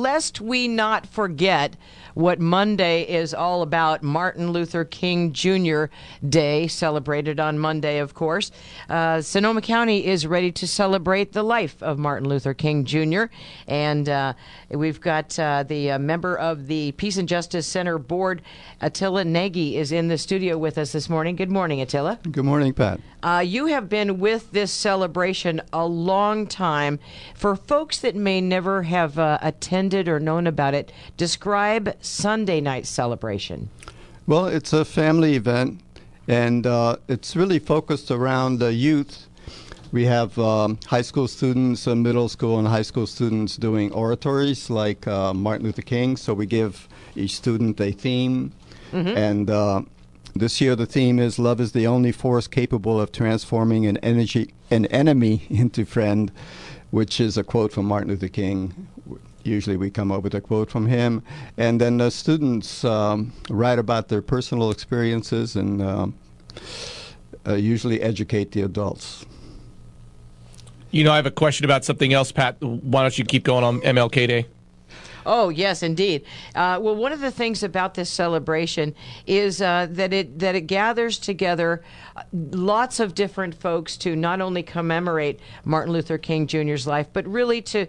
lest we not forget what Monday is all about, Martin Luther King Jr. Day, celebrated on Monday, of course. Sonoma County is ready to celebrate the life of Martin Luther King Jr., and we've got the member of the Peace and Justice Center Board, Attila Nagy, is in the studio with us this morning. Good morning, Attila. Good morning, Pat. You have been with this celebration a long time. For folks that may never have attended or known about it, describe Sunday night celebration. Well, it's a family event, and it's really focused around the youth. We have high school students, middle school and high school students doing oratories like Martin Luther King. So we give each student a theme. And this year the theme is "Love is the only force capable of transforming an enemy into friend," which is a quote from Martin Luther King. Usually we come up with a quote from him. And then the students write about their personal experiences and usually educate the adults. You know, I have a question about something else, Pat. Why don't you keep going on MLK Day? Oh, yes, indeed. Well, one of the things about this celebration is that it gathers together lots of different folks to not only commemorate Martin Luther King Jr.'s life, but really to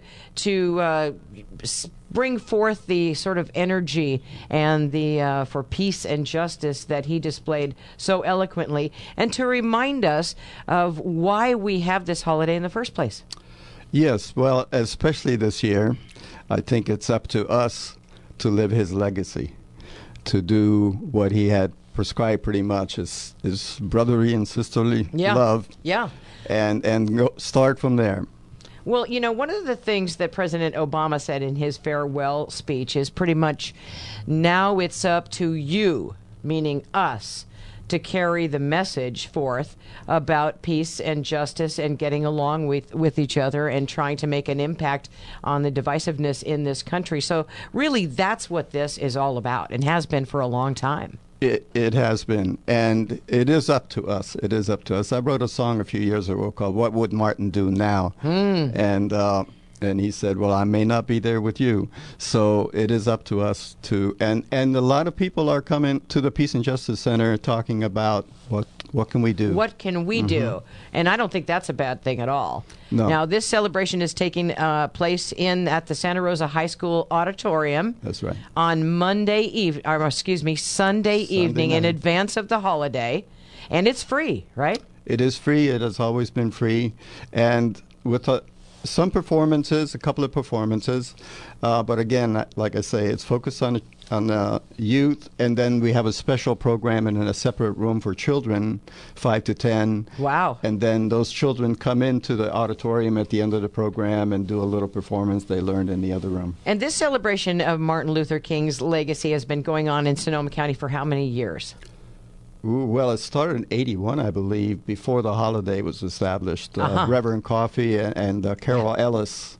bring forth the sort of energy and the for peace and justice that he displayed so eloquently, and to remind us of why we have this holiday in the first place. Yes, well, especially this year, I think it's up to us to live his legacy, to do what he had prescribed pretty much, is brotherly and sisterly love. Yeah. And start from there. Well, you know, one of the things that President Obama said in his farewell speech is pretty much, now it's up to you, meaning us, to carry the message forth about peace and justice and getting along with each other and trying to make an impact on the divisiveness in this country. So really, that's what this is all about and has been for a long time. It has been, and it is up to us. It is up to us. I wrote a song a few years ago called "What Would Martin Do Now?" And he said, well, I may not be there with you. So it is up to us to, and a lot of people are coming to the Peace and Justice Center talking about what can we do? What can we do? And I don't think that's a bad thing at all. No. Now, this celebration is taking place at the Santa Rosa High School auditorium. That's right. On Sunday evening in advance of the holiday. And it's free, right? It is free. It has always been free. And with some performances, a couple of performances, but again, like I say, it's focused on youth, and then we have a special program in a separate room for children, 5 to 10. Wow. And then those children come into the auditorium at the end of the program and do a little performance they learned in the other room. And this celebration of Martin Luther King's legacy has been going on in Sonoma County for how many years? Ooh, well, it started in '81, I believe, before the holiday was established. Reverend Coffey and Carol Ellis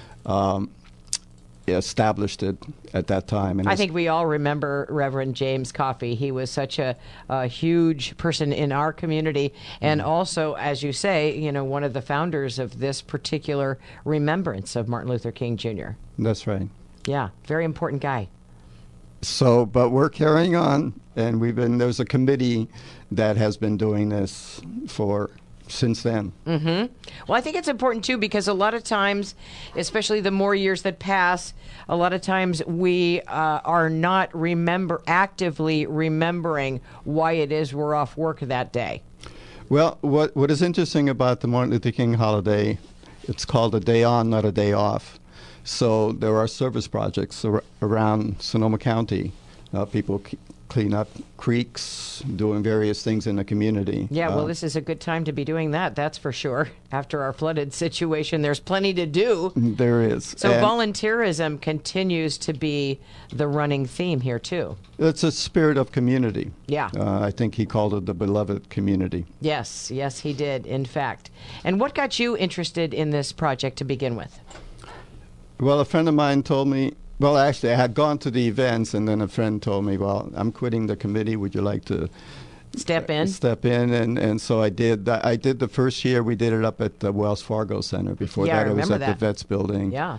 established it at that time. And I think we all remember Reverend James Coffey. He was such a huge person in our community, and also, as you say, you know, one of the founders of this particular remembrance of Martin Luther King Jr. That's right. Yeah, very important guy. So, but we're carrying on, and there's a committee that has been doing this since then. Well, I think it's important, too, because a lot of times, especially the more years that pass, a lot of times we are not actively remembering why it is we're off work that day. Well, what is interesting about the Martin Luther King holiday, it's called a day on, not a day off. So there are service projects around Sonoma County. People clean up creeks, doing various things in the community. Yeah, well, this is a good time to be doing that, that's for sure. After our flooded situation, there's plenty to do. There is. So volunteerism continues to be the running theme here, too. It's a spirit of community. Yeah. I think he called it the beloved community. Yes, he did, in fact. And what got you interested in this project to begin with? Well, a friend of mine told me, well, actually, I had gone to the events, and then a friend told me, well, I'm quitting the committee. Would you like to step in? And so I did. I did the first year. We did it up at the Wells Fargo Center. Before that, it was at the Vets Building. Yeah.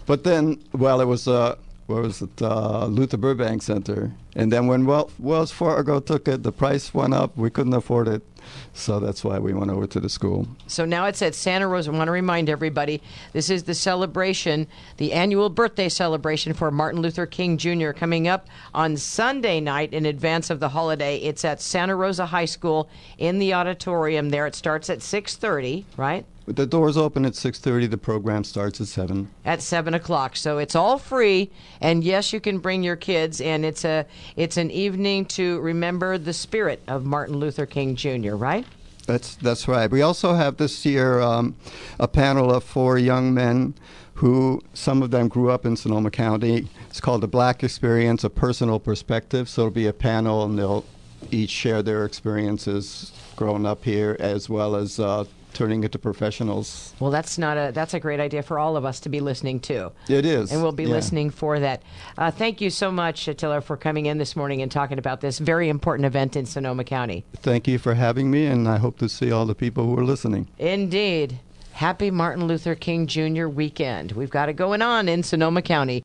But then, well, it was where was it? Luther Burbank Center. And then when Wells Fargo took it, the price went up. We couldn't afford it. So that's why we went over to the school. So now it's at Santa Rosa. I want to remind everybody, this is the celebration, the annual birthday celebration for Martin Luther King Jr. coming up on Sunday night in advance of the holiday. It's at Santa Rosa High School in the auditorium there. It starts at 6:30, right? The doors open at 6:30. The program starts at 7. At 7 o'clock. So it's all free. And yes, you can bring your kids. And it's an evening to remember the spirit of Martin Luther King Jr., right? That's right. We also have this year a panel of 4 young men who, some of them grew up in Sonoma County. It's called The Black Experience, a Personal Perspective. So it'll be a panel, and they'll each share their experiences growing up here, as well as turning into professionals. Well, that's a great idea for all of us to be listening to. It is. And we'll be listening for that. Thank you so much, Attila, for coming in this morning and talking about this very important event in Sonoma County. Thank you for having me, and I hope to see all the people who are listening. Indeed. Happy Martin Luther King Jr. weekend. We've got it going on in Sonoma County.